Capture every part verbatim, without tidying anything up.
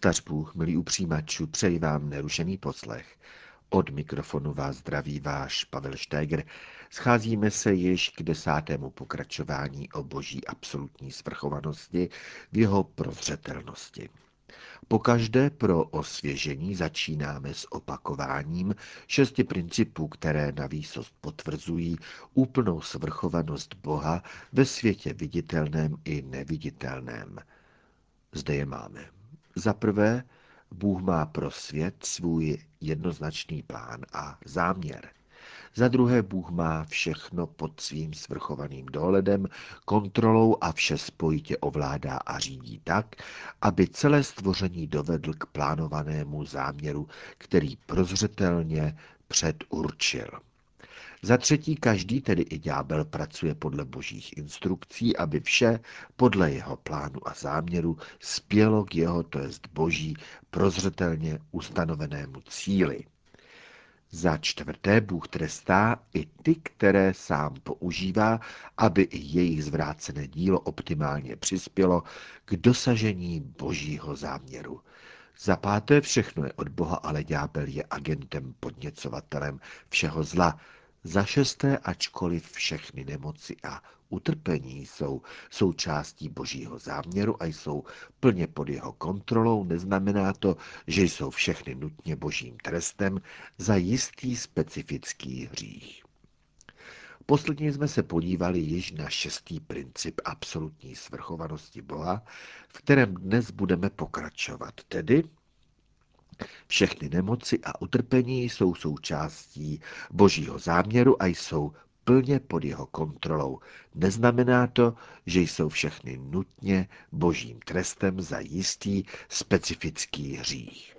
Zavstař Bůh, milí upřímačů, přeji vám nerušený poslech. Od mikrofonu vás zdraví váš Pavel Štéger. Scházíme se již k desátému pokračování o boží absolutní svrchovanosti v jeho prozřetelnosti. Pokaždé pro osvěžení začínáme s opakováním šesti principů, které navýsost potvrzují úplnou svrchovanost Boha ve světě viditelném i neviditelném. Zde je máme. Za prvé, Bůh má pro svět svůj jednoznačný plán a záměr. Za druhé, Bůh má všechno pod svým svrchovaným dohledem, kontrolou a vše spojitě ovládá a řídí tak, aby celé stvoření dovedl k plánovanému záměru, který prozřetelně předurčil. Za třetí, každý, tedy i ďábel, pracuje podle božích instrukcí, aby vše podle jeho plánu a záměru spělo k jeho, to jest boží, prozřetelně ustanovenému cíli. Za čtvrté, Bůh trestá i ty, které sám používá, aby i jejich zvrácené dílo optimálně přispělo k dosažení božího záměru. Za páté, všechno je od Boha, ale ďábel je agentem, podněcovatelem všeho zla. Za šesté, ačkoliv všechny nemoci a utrpení jsou součástí božího záměru a jsou plně pod jeho kontrolou, neznamená to, že jsou všechny nutně božím trestem za jistý specifický hřích. Posledně jsme se podívali již na šestý princip absolutní svrchovanosti Boha, v kterém dnes budeme pokračovat, tedy všechny nemoci a utrpení jsou součástí božího záměru a jsou plně pod jeho kontrolou. Neznamená to, že jsou všechny nutně božím trestem za jistý specifický hřích.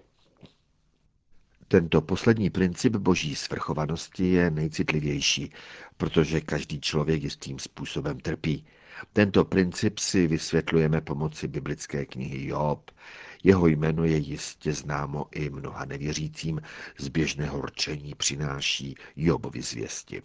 Tento poslední princip boží svrchovanosti je nejcitlivější, protože každý člověk jistým způsobem trpí. Tento princip si vysvětlujeme pomocí biblické knihy Job. Jeho jméno je jistě známo i mnoha nevěřícím, z běžného rčení přináší Jobovi zvěsti.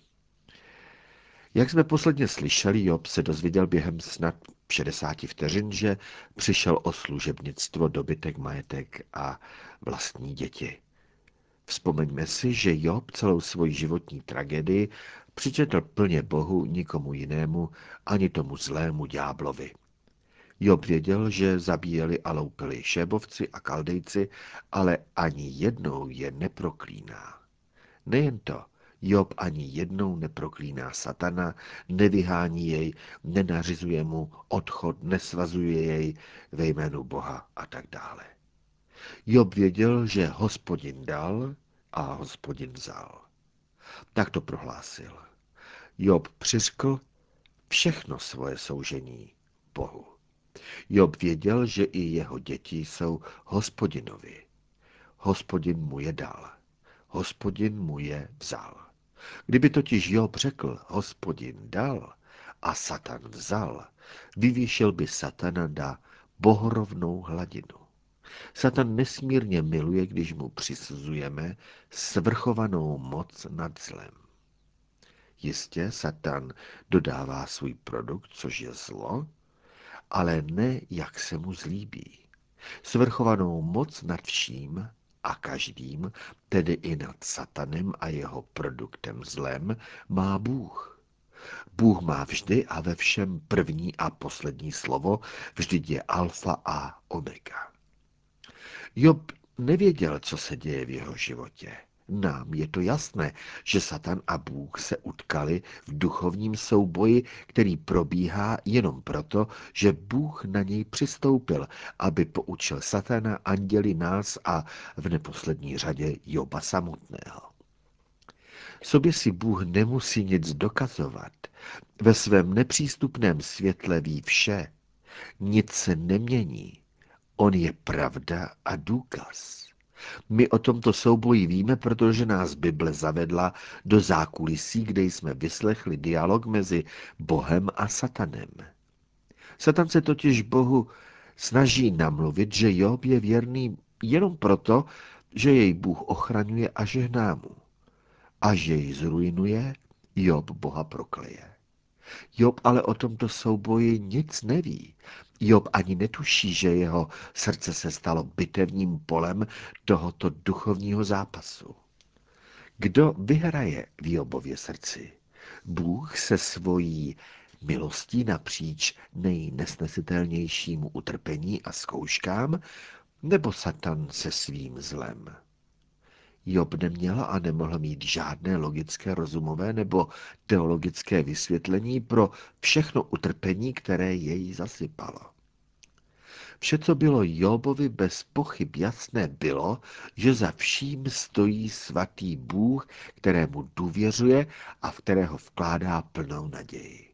Jak jsme posledně slyšeli, Job se dozvěděl během snad šedesáti vteřin, že přišel o služebnictvo, dobytek, majetek a vlastní děti. Vzpomeňme si, že Job celou svoji životní tragédii přičetl plně Bohu, nikomu jinému, ani tomu zlému ďáblovi. Job věděl, že zabíjeli a loupili Šébovci a Kaldejci, ale ani jednou je neproklíná. Nejen to, Job ani jednou neproklíná satana, nevyhání jej, nenařizuje mu odchod, nesvazuje jej ve jménu Boha a tak dále. Job věděl, že Hospodin dal a Hospodin vzal. Tak to prohlásil. Job přiřkl všechno svoje soužení Bohu. Job věděl, že i jeho děti jsou Hospodinovi. Hospodin mu je dal. Hospodin mu je vzal. Kdyby totiž Job řekl, Hospodin dal a Satan vzal, vyvýšil by Satana na bohorovnou hladinu. Satan nesmírně miluje, když mu přisuzujeme svrchovanou moc nad zlem. Jistě Satan dodává svůj produkt, což je zlo, ale ne, jak se mu zlíbí. Svrchovanou moc nad vším a každým, tedy i nad Satanem a jeho produktem zlem, má Bůh. Bůh má vždy a ve všem první a poslední slovo, vždyť je alfa a omega. Job nevěděl, co se děje v jeho životě. Nám je to jasné, že Satan a Bůh se utkali v duchovním souboji, který probíhá jenom proto, že Bůh na něj přistoupil, aby poučil Satana, anděli, nás a v neposlední řadě Joba samotného. Sobě si Bůh nemusí nic dokazovat. Ve svém nepřístupném světle ví vše. Nic se nemění. On je pravda a důkaz. My o tomto souboji víme, protože nás Bible zavedla do zákulisí, kde jsme vyslechli dialog mezi Bohem a Satanem. Satan se totiž Bohu snaží namluvit, že Job je věrný jenom proto, že jej Bůh ochraňuje a žehná mu. Až jej zrujnuje, Job Boha prokleje. Job ale o tomto souboji nic neví Job ani netuší, že jeho srdce se stalo bitevním polem tohoto duchovního zápasu. Kdo vyhraje v Jobově srdci? Bůh se svojí milostí napříč nejnesnesitelnějšímu utrpení a zkouškám, nebo Satan se svým zlem? Job neměl a nemohl mít žádné logické, rozumové nebo teologické vysvětlení pro všechno utrpení, které jej zasypalo. Vše, co bylo Jobovi bez pochyb jasné, bylo, že za vším stojí svatý Bůh, kterému důvěřuje a v kterého vkládá plnou naději.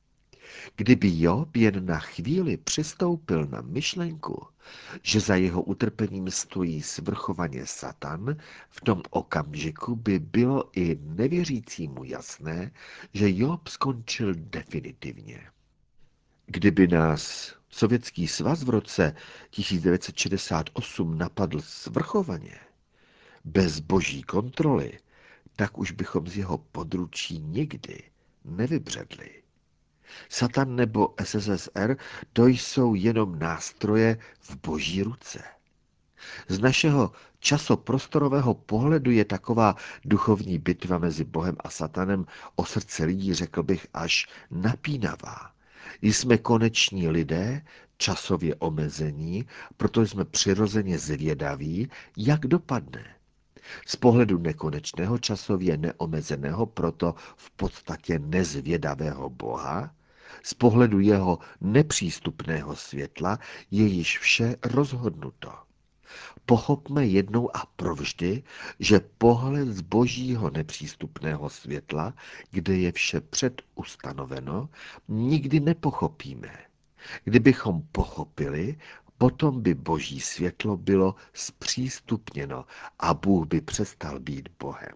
Kdyby Job jen na chvíli přistoupil na myšlenku, že za jeho utrpením stojí svrchovaně Satan, v tom okamžiku by bylo i nevěřícímu jasné, že Job skončil definitivně. Kdyby nás Sovětský svaz v roce tisíc devět set šedesát osm napadl svrchovaně, bez boží kontroly, tak už bychom z jeho područí nikdy nevybředli. Satan nebo S S S R, to jsou jenom nástroje v boží ruce. Z našeho časoprostorového pohledu je taková duchovní bitva mezi Bohem a Satanem o srdce lidí, řekl bych, až napínavá. Jsme koneční lidé, časově omezení, proto jsme přirozeně zvědaví, jak dopadne. Z pohledu nekonečného, časově neomezeného, proto v podstatě nezvědavého Boha, z pohledu jeho nepřístupného světla je již vše rozhodnuto. Pochopme jednou a provždy, že pohled z božího nepřístupného světla, kde je vše předustanoveno, nikdy nepochopíme. Kdybychom pochopili, potom by boží světlo bylo zpřístupněno a Bůh by přestal být Bohem.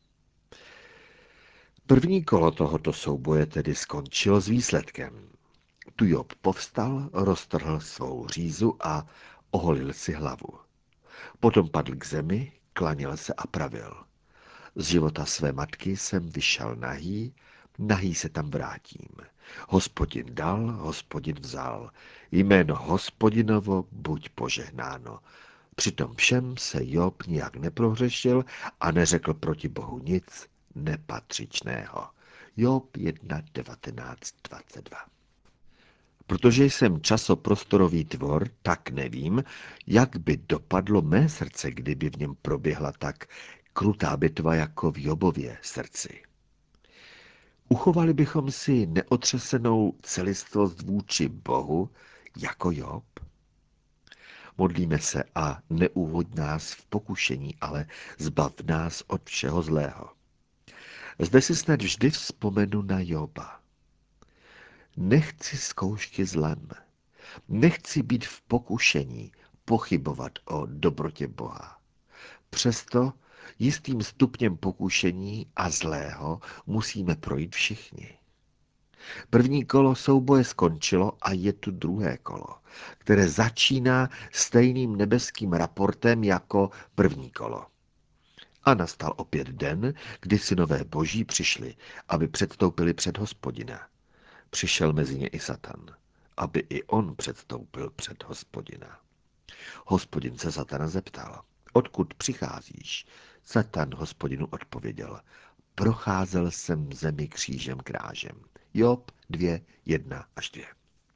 První kolo tohoto souboje tedy skončilo s výsledkem. Tu Job povstal, roztrhl svou řízu a oholil si hlavu. Potom padl k zemi, klaněl se a pravil. Z života své matky jsem vyšel nahý, nahý se tam vrátím. Hospodin dal, Hospodin vzal. Jméno Hospodinovo buď požehnáno. Přitom všem se Job nijak neprohřešil a neřekl proti Bohu nic nepatřičného. Job jedna, devatenáct, dvacet dva. Protože jsem časoprostorový tvor, tak nevím, jak by dopadlo mé srdce, kdyby v něm proběhla tak krutá bitva jako v Jobově srdci. Uchovali bychom si neotřesenou celistvost vůči Bohu jako Job? Modlíme se a neuvoď nás v pokušení, ale zbav nás od všeho zlého. Zde si snad vždy vzpomenu na Joba. Nechci zkoušky zlem. Nechci být v pokušení pochybovat o dobrotě Boha. Přesto jistým stupněm pokušení a zlého musíme projít všichni. První kolo souboje skončilo a je tu druhé kolo, které začíná stejným nebeským raportem jako první kolo. A nastal opět den, kdy synové boží přišli, aby předstoupili před Hospodina. Přišel mezi ně i Satan, aby i on předstoupil před Hospodina. Hospodin se Satana zeptal, odkud přicházíš? Satan Hospodinu odpověděl, procházel jsem zemi křížem krážem. Job dva, jedna až dva.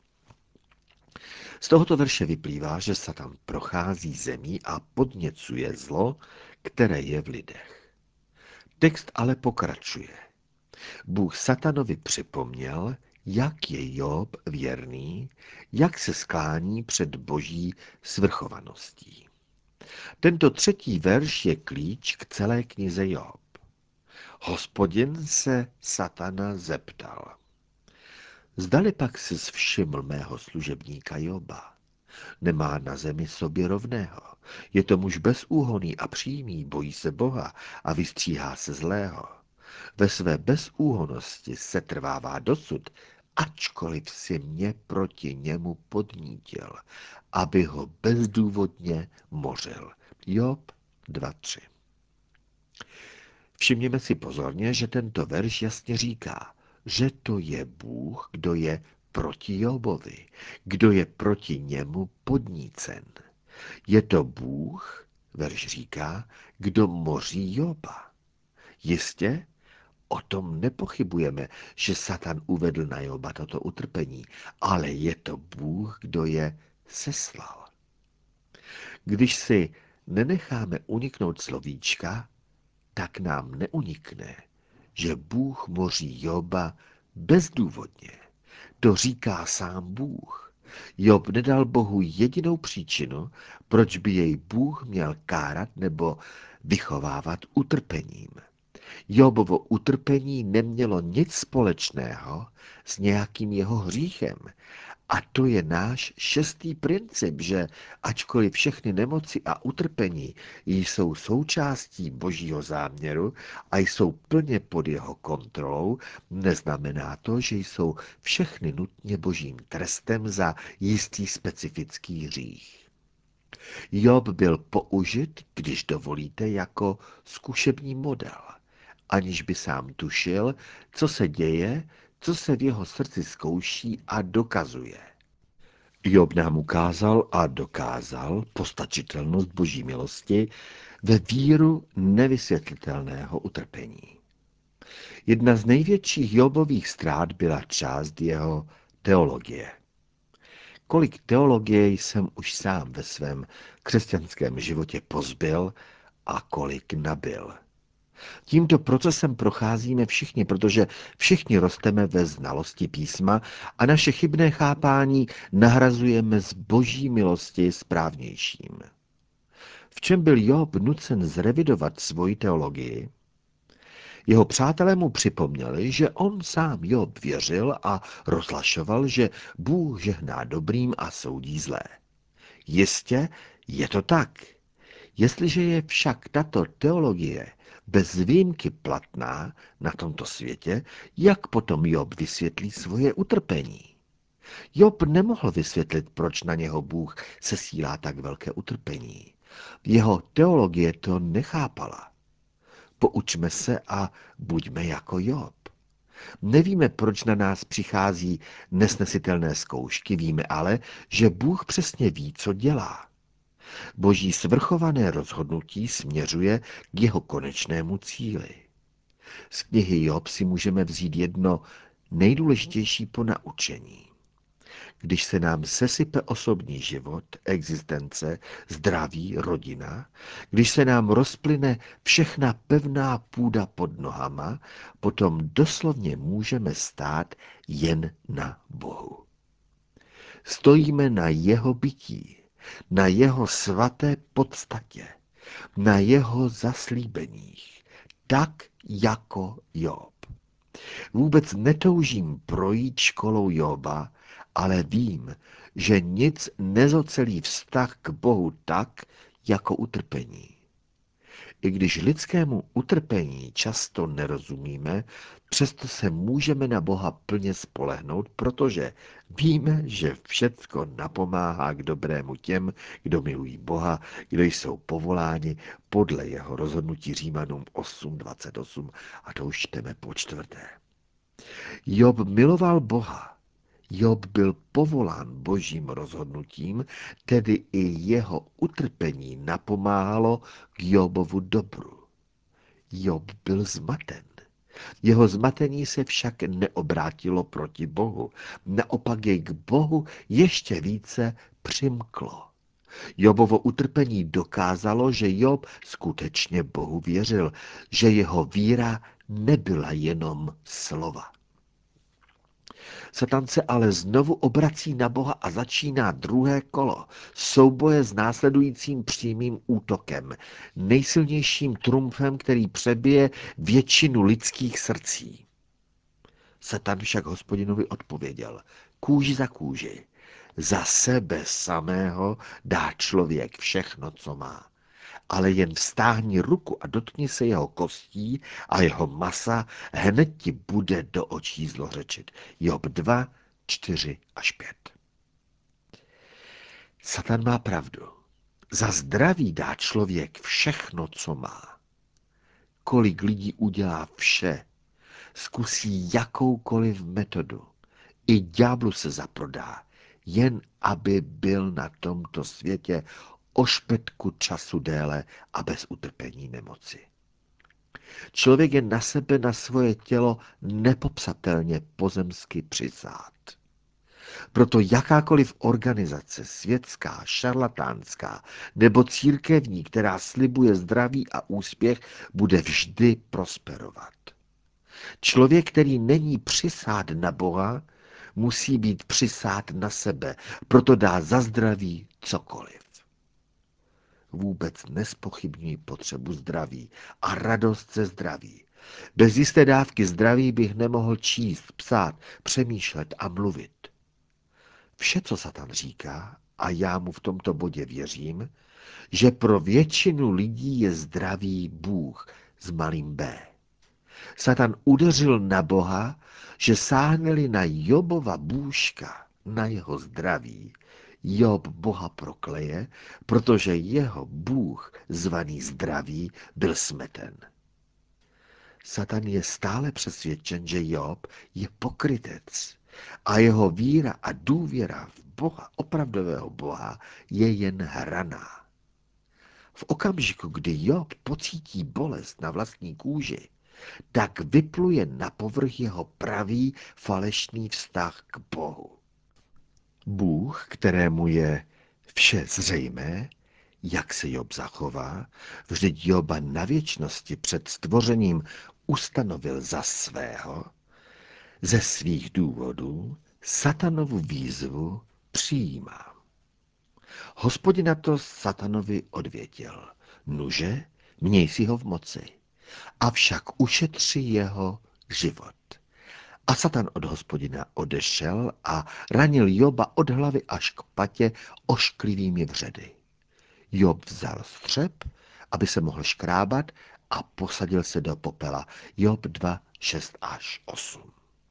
Z tohoto verše vyplývá, že Satan prochází zemí a podněcuje zlo, které je v lidech. Text ale pokračuje. Bůh Satanovi připomněl, jak je Job věrný, jak se sklání před boží svrchovaností. Tento třetí verš je klíč k celé knize Job. Hospodin se Satana zeptal. Zdali pak si všiml mého služebníka Joba. Nemá na zemi sobě rovného. Je to muž bezúhonný a přímý, bojí se Boha a vystříhá se zlého. Ve své bezúhonosti se trvává dosud, ačkoliv si mě proti němu podnítil, aby ho bezdůvodně mořil. Job dva tři. Všimněme si pozorně, že tento verš jasně říká, že to je Bůh, kdo je proti Jobovi? Kdo je proti němu podnícen? Je to Bůh, verš říká, kdo moří Joba. Jistě, o tom nepochybujeme, že Satan uvedl na Joba toto utrpení, ale je to Bůh, kdo je seslal. Když si nenecháme uniknout slovíčka, tak nám neunikne, že Bůh moří Joba bezdůvodně. To říká sám Bůh. Job nedal Bohu jedinou příčinu, proč by jej Bůh měl kárat nebo vychovávat utrpením. Jobovo utrpení nemělo nic společného s nějakým jeho hříchem. A to je náš šestý princip, že ačkoliv všechny nemoci a utrpení jsou součástí Božího záměru a jsou plně pod jeho kontrolou, neznamená to, že jsou všechny nutně Božím trestem za jistý specifický hřích. Job byl použit, když dovolíte, jako zkušební model, aniž by sám tušil, co se děje, co se v jeho srdci zkouší a dokazuje. Job nám ukázal a dokázal postačitelnost Boží milosti ve víru nevysvětlitelného utrpení. Jedna z největších Jobových ztrát byla část jeho teologie. Kolik teologie jsem už sám ve svém křesťanském životě pozbyl a kolik nabyl. Tímto procesem procházíme všichni, protože všichni rosteme ve znalosti písma a naše chybné chápání nahrazujeme z Boží milosti správnějším. V čem byl Job nucen zrevidovat svoji teologii? Jeho přátelé mu připomněli, že on sám Job věřil a rozhlašoval, že Bůh žehná dobrým a soudí zlé. Jistě je to tak. Jestliže je však tato teologie bez výjimky platná na tomto světě, jak potom Job vysvětlí svoje utrpení? Job nemohl vysvětlit, proč na něho Bůh sesílá tak velké utrpení. Jeho teologie to nechápala. Poučme se a buďme jako Job. Nevíme, proč na nás přichází nesnesitelné zkoušky, víme ale, že Bůh přesně ví, co dělá. Boží svrchované rozhodnutí směřuje k jeho konečnému cíli. Z knihy Job si můžeme vzít jedno nejdůležitější ponaučení. Když se nám sesype osobní život, existence, zdraví, rodina, když se nám rozplyne všechna pevná půda pod nohama, potom doslovně můžeme stát jen na Bohu. Stojíme na jeho bytí, na jeho svaté podstatě, na jeho zaslíbeních, tak jako Job. Vůbec netoužím projít školou Joba, ale vím, že nic nezocelí vztah k Bohu tak, jako utrpení. I když lidskému utrpení často nerozumíme, přesto se můžeme na Boha plně spolehnout, protože víme, že všecko napomáhá k dobrému těm, kdo milují Boha, kdo jsou povoláni podle jeho rozhodnutí Římanům osm dvacet osm a to už čteme po čtvrté. Job miloval Boha. Job byl povolán Božím rozhodnutím, tedy i jeho utrpení napomáhalo k Jobovu dobru. Job byl zmaten. Jeho zmatení se však neobrátilo proti Bohu. Naopak jej k Bohu ještě více přimklo. Jobovo utrpení dokázalo, že Job skutečně Bohu věřil, že jeho víra nebyla jenom slova. Satan se ale znovu obrací na Boha a začíná druhé kolo souboje s následujícím přímým útokem, nejsilnějším trumfem, který přebije většinu lidských srdcí. Satan však Hospodinovi odpověděl, kůži za kůži, za sebe samého dá člověk všechno, co má. Ale jen vztáhni ruku a dotkni se jeho kostí a jeho masa, hned ti bude do očí zlořečit. Job dva, čtyři až pět. Satan má pravdu. Za zdraví dá člověk všechno, co má. Kolik lidí udělá vše, zkusí jakoukoliv metodu, I ďáblu se zaprodá, jen aby byl na tomto světě o špetku času déle a bez utrpení nemoci. Člověk je na sebe, na svoje tělo nepopsatelně pozemsky přisát. Proto jakákoliv organizace, světská, šarlatánská nebo církevní, která slibuje zdraví a úspěch, bude vždy prosperovat. Člověk, který není přisát na Boha, musí být přisát na sebe, proto dá za zdraví cokoliv. Vůbec nespochybňuji potřebu zdraví a radost ze zdraví. Bez jisté dávky zdraví bych nemohl číst, psát, přemýšlet a mluvit. Vše, co Satan říká, a já mu v tomto bodě věřím, že pro většinu lidí je zdravý Bůh s malým B. Satan udeřil na Boha, že sáhne-li na Jobova bůžka, na jeho zdraví, Job Boha prokleje, protože jeho Bůh, zvaný zdravý, byl smeten. Satan je stále přesvědčen, že Job je pokrytec a jeho víra a důvěra v Boha, opravdového Boha, je jen hraná. V okamžiku, kdy Job pocítí bolest na vlastní kůži, tak vypluje na povrch jeho pravý falešný vztah k Bohu. Bůh, kterému je vše zřejmé, jak se Job zachová, vždyť Joba na věčnosti před stvořením ustanovil za svého, ze svých důvodů Satanovu výzvu přijímá. Hospodin na to Satanovi odvětil: nuže, měj si ho v moci, avšak ušetři jeho život. A Satan od Hospodina odešel a ranil Joba od hlavy až k patě ošklivými vředy. Job vzal střep, aby se mohl škrábat, a posadil se do popela. Job dva, šest až osm.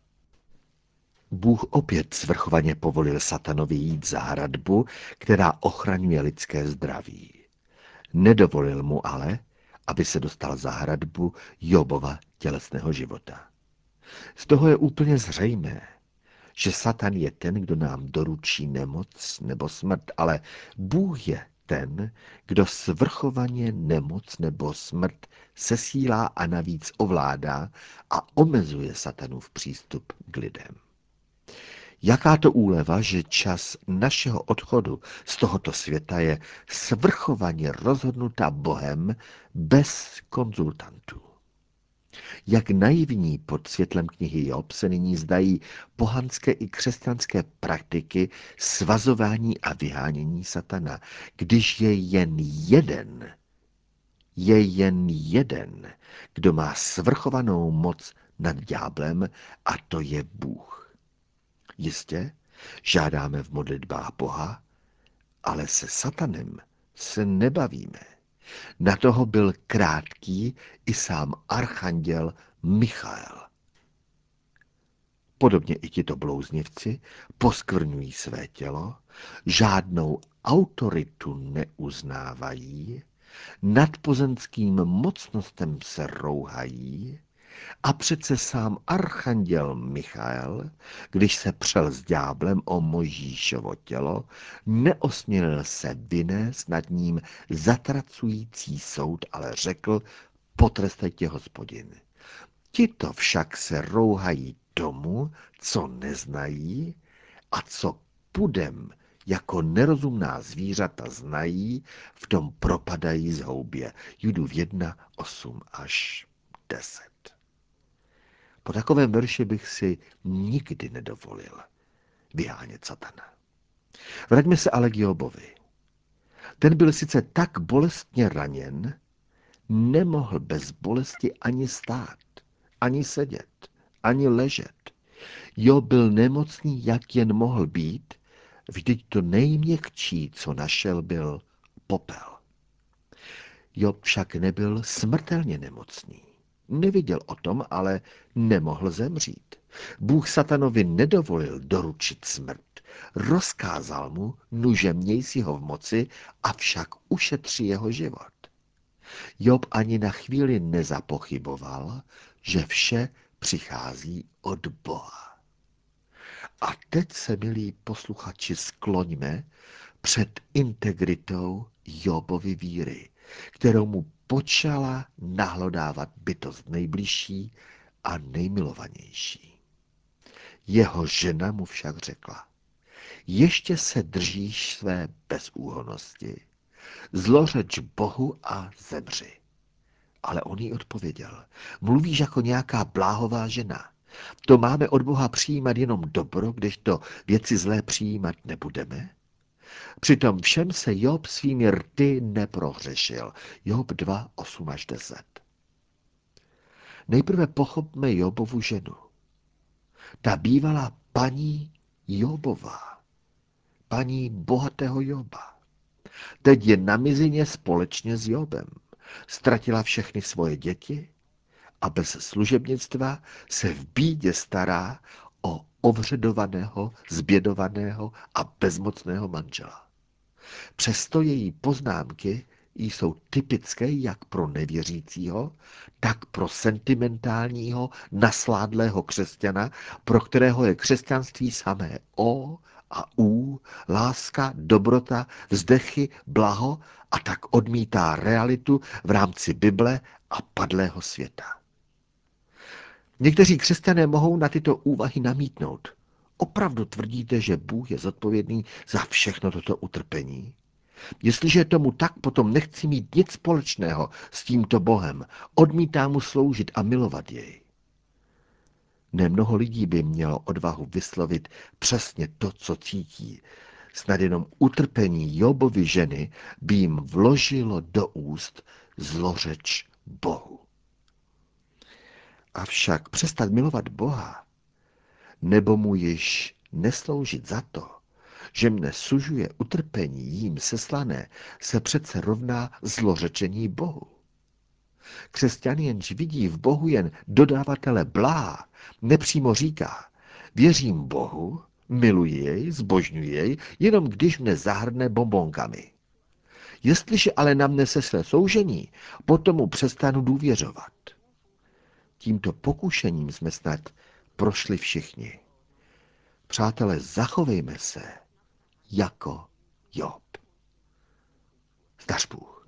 Bůh opět svrchovaně povolil Satanovi jít za hradbu, která ochraňuje lidské zdraví. Nedovolil mu ale, aby se dostal za hradbu Jobova tělesného života. Z toho je úplně zřejmé, že Satan je ten, kdo nám doručí nemoc nebo smrt, ale Bůh je ten, kdo svrchovaně nemoc nebo smrt sesílá a navíc ovládá a omezuje Satanův přístup k lidem. Jaká to úleva, že čas našeho odchodu z tohoto světa je svrchovaně rozhodnutá Bohem bez konzultantů. Jak naivní pod světlem knihy Job se nyní zdají pohanské i křesťanské praktiky svazování a vyhánění Satana, když je jen jeden, je jen jeden, kdo má svrchovanou moc nad ďáblem, a to je Bůh. Jistě, žádáme v modlitbách Boha, ale se Satanem se nebavíme. Na toho byl krátký i sám archanděl Michael. Podobně i tito blouznivci poskvrňují své tělo, žádnou autoritu neuznávají, nadpozemským mocnostem se rouhají, a přece sám archanděl Michael, když se přel s ďáblem o Mojžíšovo tělo, neosmělil se vynést nad ním zatracující soud, ale řekl: potrestej tě, Hospodin. Tito však se rouhají tomu, co neznají a co pudem jako nerozumná zvířata znají, v tom propadají zhoubě. Judův jedna, osm až deset. Po takovém verši bych si nikdy nedovolil vyhánět Satana. Vraťme se ale k Jobovi. Ten byl sice tak bolestně raněn, nemohl bez bolesti ani stát, ani sedět, ani ležet. Job byl nemocný, jak jen mohl být, vždyť to nejměkčí, co našel, byl popel. Job však nebyl smrtelně nemocný. Neviděl o tom, ale nemohl zemřít. Bůh Satanovi nedovolil doručit smrt. Rozkázal mu: nuže, měj si ho v moci, avšak ušetři jeho život. Job ani na chvíli nezapochyboval, že vše přichází od Boha. A teď se, milí posluchači, skloňme před integritou Jobovy víry, kterou mu počala nahlodávat bytost nejbližší a nejmilovanější. Jeho žena mu však řekla: ještě se držíš své bezúhonnosti, zlořeč Bohu a zemři. Ale on jí odpověděl: mluvíš jako nějaká bláhová žena. To máme od Boha přijímat jenom dobro, kdežto věci zlé přijímat nebudeme? Přitom všem se Job svými rty neprohřešil. Job dva, osm až deset. Nejprve pochopme Jobovu ženu. Ta bývala paní Jobova, paní bohatého Joba. Teď je na mizině společně s Jobem. Ztratila všechny svoje děti a bez služebnictva se v bídě stará o ovředovaného, zbědovaného a bezmocného manžela. Přesto její poznámky jsou typické jak pro nevěřícího, tak pro sentimentálního, nasládlého křesťana, pro kterého je křesťanství samé O a U, láska, dobrota, vzdechy, blaho, a tak odmítá realitu v rámci Bible a padlého světa. Někteří křesťané mohou na tyto úvahy namítnout. Opravdu tvrdíte, že Bůh je zodpovědný za všechno toto utrpení? Jestliže je tomu tak, potom nechci mít nic společného s tímto Bohem. Odmítám mu sloužit a milovat jej. Nemnoho lidí by mělo odvahu vyslovit přesně to, co cítí. Snad jenom utrpení Jobovy ženy by jim vložilo do úst zlořeč Bohu. Avšak přestat milovat Boha, nebo mu již nesloužit za to, že mne sužuje utrpení jím seslané, se přece rovná zlořečení Bohu. Křesťan, jenž vidí v Bohu jen dodavatele blá, nepřímo říká: věřím Bohu, miluji jej, zbožňuji jej, jenom když mne zahrne bombonkami. Jestliže ale na mne se své soužení, potom mu přestanu důvěřovat. Tímto pokušením jsme snad prošli všichni. Přátelé, zachovejme se jako Job. Zdař Bůh.